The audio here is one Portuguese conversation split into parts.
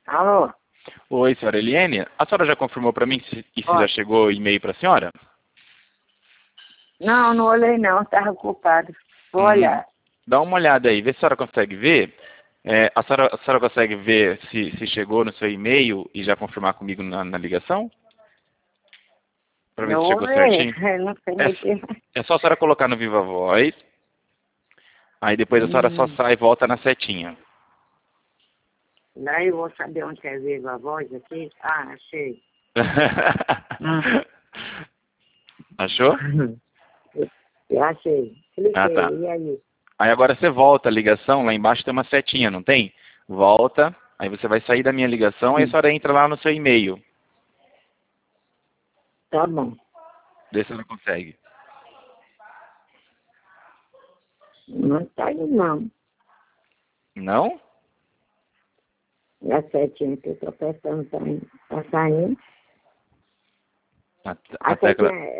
Alô? Oi, senhora Eliane. A senhora já confirmou para mim se Ó. já chegou e-mail para a senhora? Não, não olhei não, estava ocupado. Vou olhar. Dá uma olhada aí, vê se a senhora consegue ver. A senhora consegue ver se chegou no seu e-mail e já confirmar comigo na ligação? Para ver Eu se vou chegou ver, certinho. não sei mexer. É só a senhora colocar no Viva Voz. Aí depois a senhora só sai e volta na setinha. Daí eu vou saber onde é viva a voz aqui. Ah, achei. Achou? Eu achei. Cliquei, Ah, tá. e aí? Aí agora você volta a ligação, lá embaixo tem uma setinha, não tem? Volta, aí você vai sair da minha ligação, aí a senhora entra lá no seu e-mail. Tá bom. Vê se ela consegue. Não tá aí não. Não? A setinha que eu tô pensando tá saindo. A A tecla... setinha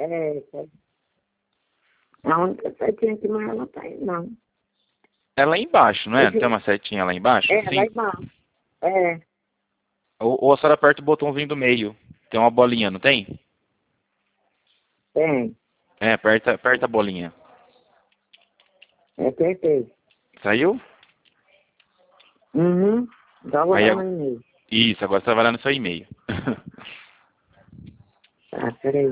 a única setinha que não ela tá aí não. É lá embaixo, não é? Não tem uma setinha lá embaixo? É, Sim. lá embaixo. É, Ou a senhora aperta o botãozinho do meio. Tem uma bolinha, não tem? tem. É, aperta a bolinha. É perfeito. Saiu? Uhum. Dá uma Aí, olhada no e-mail. isso, agora você vai lá no seu e-mail. Tá, peraí.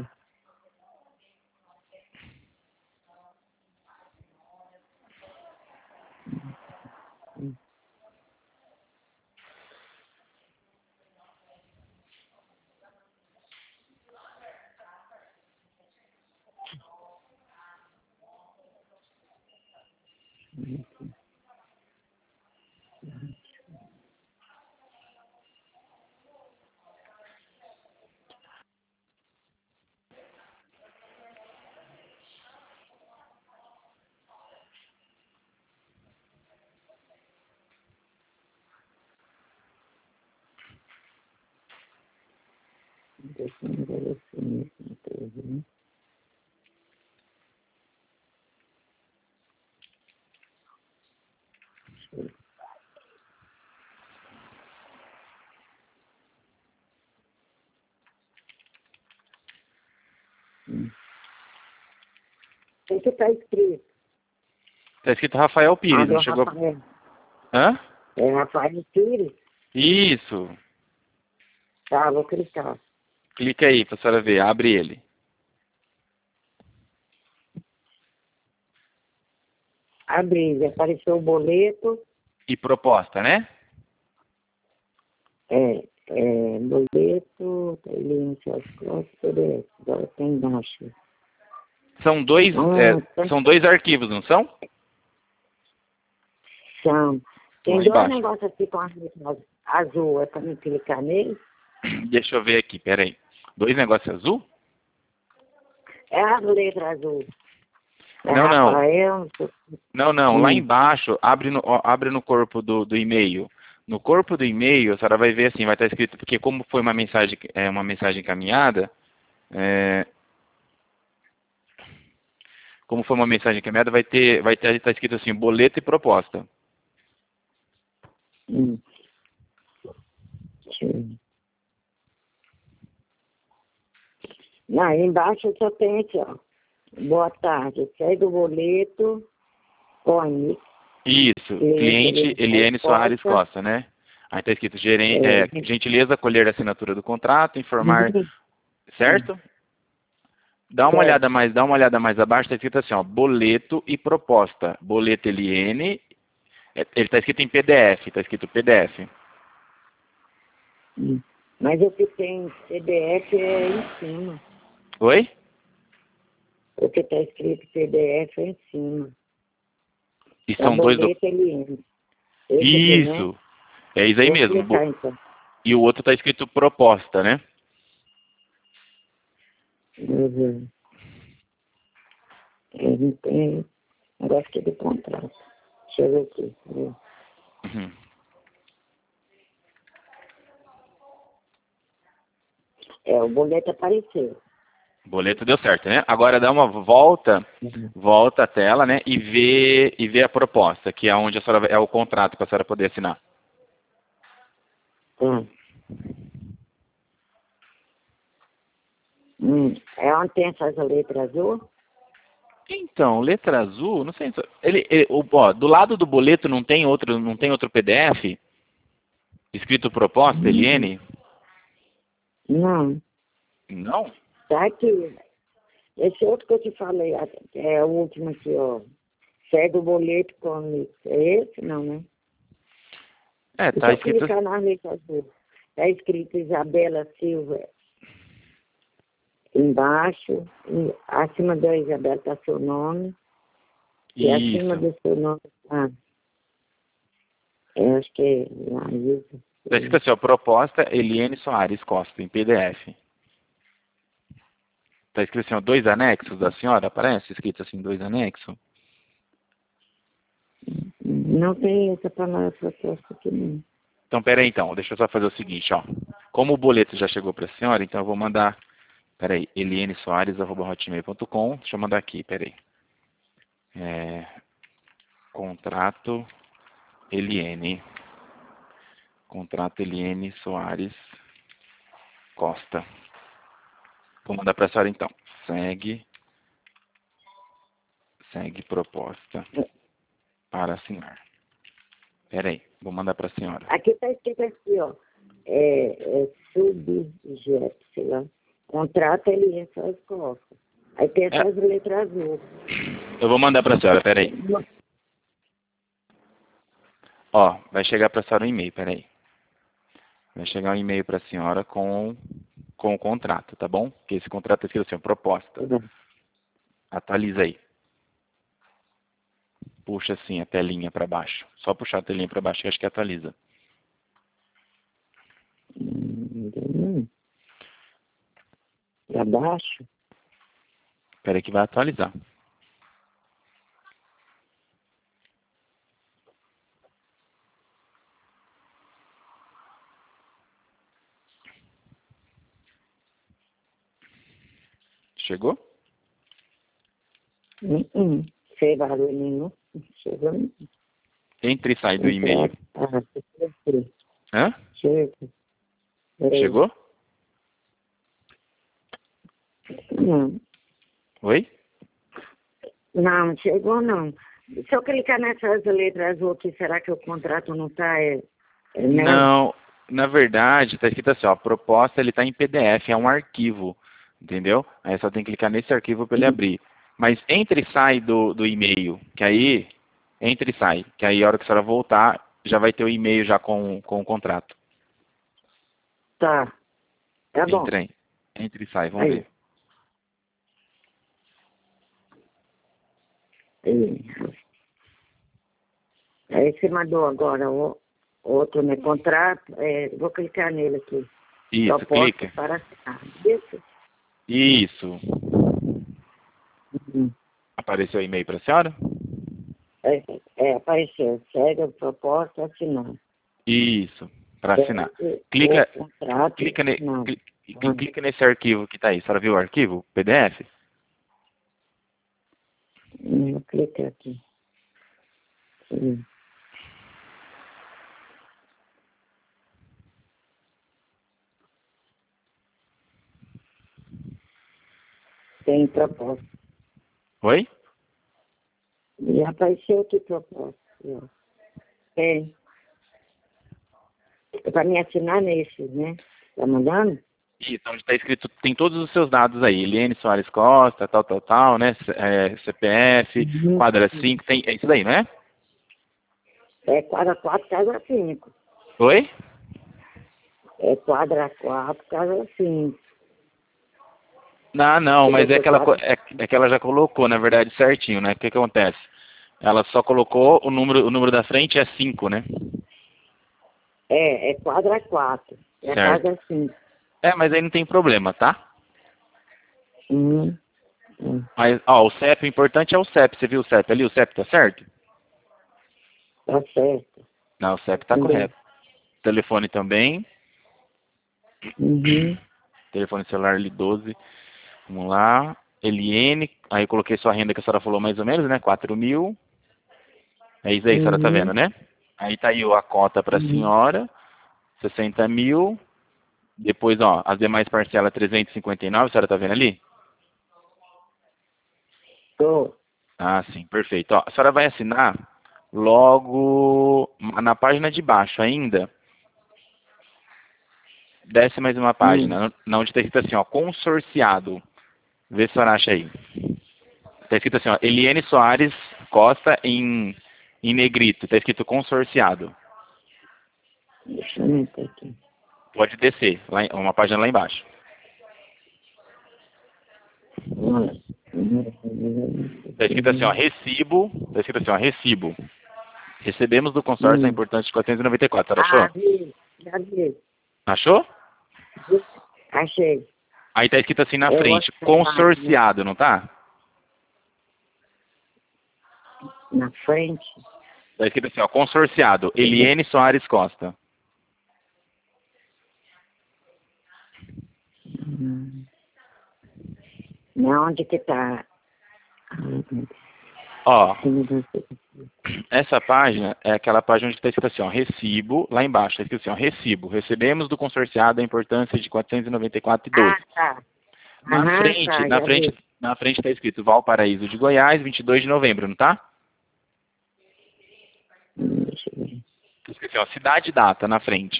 Deixa eu ver assim, né? O que tá escrito? Tá escrito Rafael Pires, não Abre o chegou? Rafael. Hã? É Rafael Pires? Isso. Tá, vou clicar. Clica aí pra senhora ver, abre ele. Abri, apareceu o boleto. E proposta, né? Boleto, ele inicial as costas, PDF. Agora tem embaixo. São dois, Tá. são dois arquivos, não são? São. Tem Lá dois embaixo. negócios aqui com as letras azul, é pra mim clicar nele. Deixa eu ver aqui, peraí. Dois negócios azul? É as letras azul. É Não, não. Rafael. Não. Lá embaixo, abre no corpo do e-mail. No corpo do e-mail, a senhora vai ver assim, vai estar escrito, porque como foi uma mensagem encaminhada, como foi uma mensagem encaminhada, tá escrito assim, boleto e proposta. Deixa eu ver. Não, embaixo só tem aqui, ó. Boa tarde. Segue o boleto. Põe. Isso, cliente Eliane Soares Costa, né? Aí está escrito gentileza colher a assinatura do contrato, informar, certo? Dá uma olhada mais abaixo, está escrito assim, ó, boleto e proposta. Boleto Eliane, ele está escrito em PDF, está escrito PDF. Mas o que tem PDF é em cima. Oi? O que está escrito PDF é em cima. E são dois do... Isso, é isso aí Vou mesmo. clicar, então. E o outro está escrito proposta, né? Uhum. Ele tem negócio aqui de contrato. Deixa eu ver aqui. Uhum. O boleto apareceu. O boleto deu certo, né? Agora dá uma volta a tela, né? E vê a proposta, que é onde a senhora, é o contrato para a senhora poder assinar. Hum. É onde tem essas letras azul? Então, letra azul, não sei. Ó, do lado do boleto não tem outro PDF escrito proposta, LN? Não. Não? Tá aqui. Esse outro que eu te falei, é o último aqui, ó. Segue o boleto comigo. É esse? Não, né? É, Se tá eu escrito. clicar na letra azul, tá escrito Isabela Silva embaixo, e acima da Isabela tá seu nome, e acima Isso. do seu nome tá, eu acho que é Laísa. Tá escrito assim, ó, proposta Eliane Soares Costa, em PDF. Tá escrito assim, ó, 2 anexos da senhora, aparece escrito assim, 2 anexos? Não tem essa palavra proposta aqui, não. Então, peraí então, deixa eu só fazer o seguinte, ó. Como o boleto já chegou pra senhora, então eu vou mandar, peraí, elianesoares@hotmail.com, deixa eu mandar aqui, peraí. Contrato Eliane. Contrato Eliane Soares Costa. Vou mandar pra senhora então. Segue proposta para assinar. Peraí, vou mandar para a senhora. Aqui tá escrito aqui, ó. Subjeto, sei lá. Contrato ele essas costas. Aí tem essas letras azul. Eu vou mandar para a senhora, peraí. Ó, vai chegar para a senhora um e-mail, peraí. Vai chegar um e-mail para a senhora com o contrato, tá bom? Porque esse contrato é escrito assim, proposta. Atualiza aí. Puxa assim a telinha para baixo. Só puxar a telinha para baixo que acho que atualiza. Para baixo? Peraí que vai atualizar. Chegou? Sem barulho nenhum. Chegou. Entre e sai do e-mail. Hã? Chegou? Não. Oi? Não, chegou não. Se eu clicar nessas letras azul aqui, será que o contrato não está? Não, na verdade, está escrito assim, ó, a proposta ele está em PDF, é um arquivo, entendeu? Aí só tem que clicar nesse arquivo para ele abrir. Mas entre e sai do e-mail, que aí, entre e sai, que aí a hora que a senhora voltar, já vai ter o e-mail já com o contrato. Tá. Tá bom. Entre e sai, vamos ver. Aí você mandou agora o outro, né? Contrato. Vou clicar nele aqui. Isso, clica. Para assinar. Isso? Isso. Apareceu o e-mail para a senhora? Apareceu. Segue a proposta, assinar. Isso, para assinar. Clica nesse arquivo que está aí. A senhora viu o arquivo? PDF? Eu cliquei aqui. Tem proposta. Oi? E apareceu aqui proposta. É para me assinar nesse, né? Tá mandando? Isso, onde está escrito, tem todos os seus dados aí. Eliane Soares Costa, tal, né? CPF, quadra 5, tem, é isso daí, não é? Quadra 4, casa 5. Oi? Quadra 4, casa 5. Não, mas é que ela já colocou, na verdade, certinho, né? O que acontece? Ela só colocou o número da frente é 5, né? Quadra 4. É certo. casa 5. Mas aí não tem problema, tá? Mas, ó, o CEP, o importante é o CEP. Você viu o CEP ali? O CEP tá certo? Tá certo. Não, o CEP tá correto. Telefone também. Telefone celular ali 12. Vamos lá. Eliane. Aí eu coloquei sua renda que a senhora falou mais ou menos, né? 4.000. É isso aí, a senhora tá vendo, né? Aí tá aí a cota pra senhora. 60 mil. Depois, ó, as demais parcelas 359, a senhora tá vendo ali? Tô. Ah, sim, perfeito. Ó, a senhora vai assinar logo na página de baixo ainda. Desce mais uma página, na onde está escrito assim, ó, consorciado. Vê se a senhora acha aí. Está escrito assim, ó, Eliane Soares Costa em negrito. Está escrito consorciado. Deixa eu meter aqui. Pode descer, uma página lá embaixo. Está escrito assim, ó, recibo. Está escrito assim, ó, recibo. Recebemos do consórcio a importância de 494. A senhora achou? Já vi. Achou? Achei. Aí está escrito assim na frente, consorciado, não tá? Na frente. Está escrito assim, ó, consorciado, Eliane Soares Costa. Onde que tá? Ó, essa página é aquela página onde está escrito assim, ó, recibo, lá embaixo, está escrito assim, ó, recibo. Recebemos do consorciado a importância de 494,12. Ah, tá. Na frente está escrito Valparaíso de Goiás, 22 de novembro, não tá? Deixa eu ver. Está escrito assim, ó, cidade e data na frente.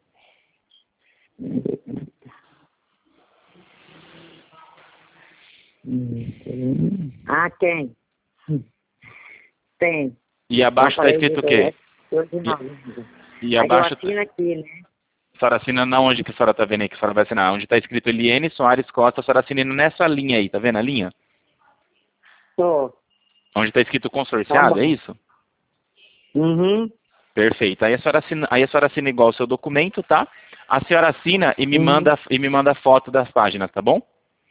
Ah, tem. Tem. E abaixo está escrito o quê? E abaixo... Eu assino aqui, né? A senhora assina na onde que a senhora está vendo aí que a senhora vai assinar? Onde está escrito Eliane Soares Costa, a senhora assina nessa linha aí, tá vendo a linha? Tô. Onde está escrito consorciado, Tá, é isso? Uhum. Perfeito. Aí a senhora assina igual o seu documento, tá? A senhora assina e me manda foto das páginas, tá bom?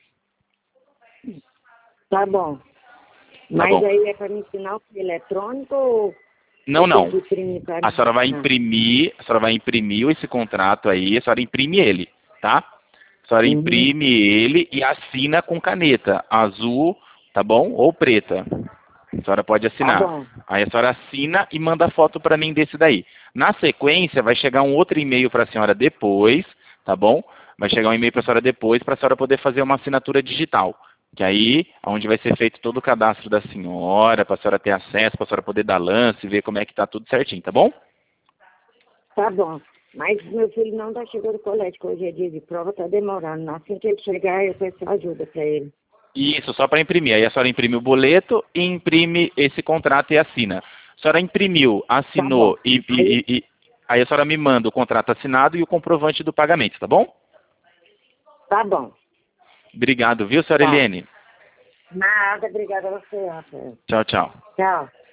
Tá bom. Mas bom. aí é para me ensinar o eletrônico ou... Não. A senhora vai imprimir esse contrato aí, a senhora imprime ele, tá? A senhora imprime ele e assina com caneta azul, tá bom? Ou preta. A senhora pode assinar. Tá bom. Aí a senhora assina e manda foto para mim desse daí. Na sequência, vai chegar um outro e-mail para a senhora depois, tá bom? Vai chegar um e-mail para a senhora depois, para a senhora poder fazer uma assinatura digital. Que aí, onde vai ser feito todo o cadastro da senhora, para a senhora ter acesso, para a senhora poder dar lance, ver como é que tá tudo certinho, tá bom? Tá bom. Mas meu filho não tá chegando do colégio, que hoje é dia de prova, tá demorando. Assim que ele chegar, eu peço ajuda para ele. Isso, só para imprimir. Aí a senhora imprime o boleto e imprime esse contrato e assina. A senhora imprimiu, assinou aí a senhora me manda o contrato assinado e o comprovante do pagamento, tá bom? Tá bom. Obrigado, viu, senhora Eliane? Nada, obrigada a você, Rafael. Tchau, tchau. Tchau.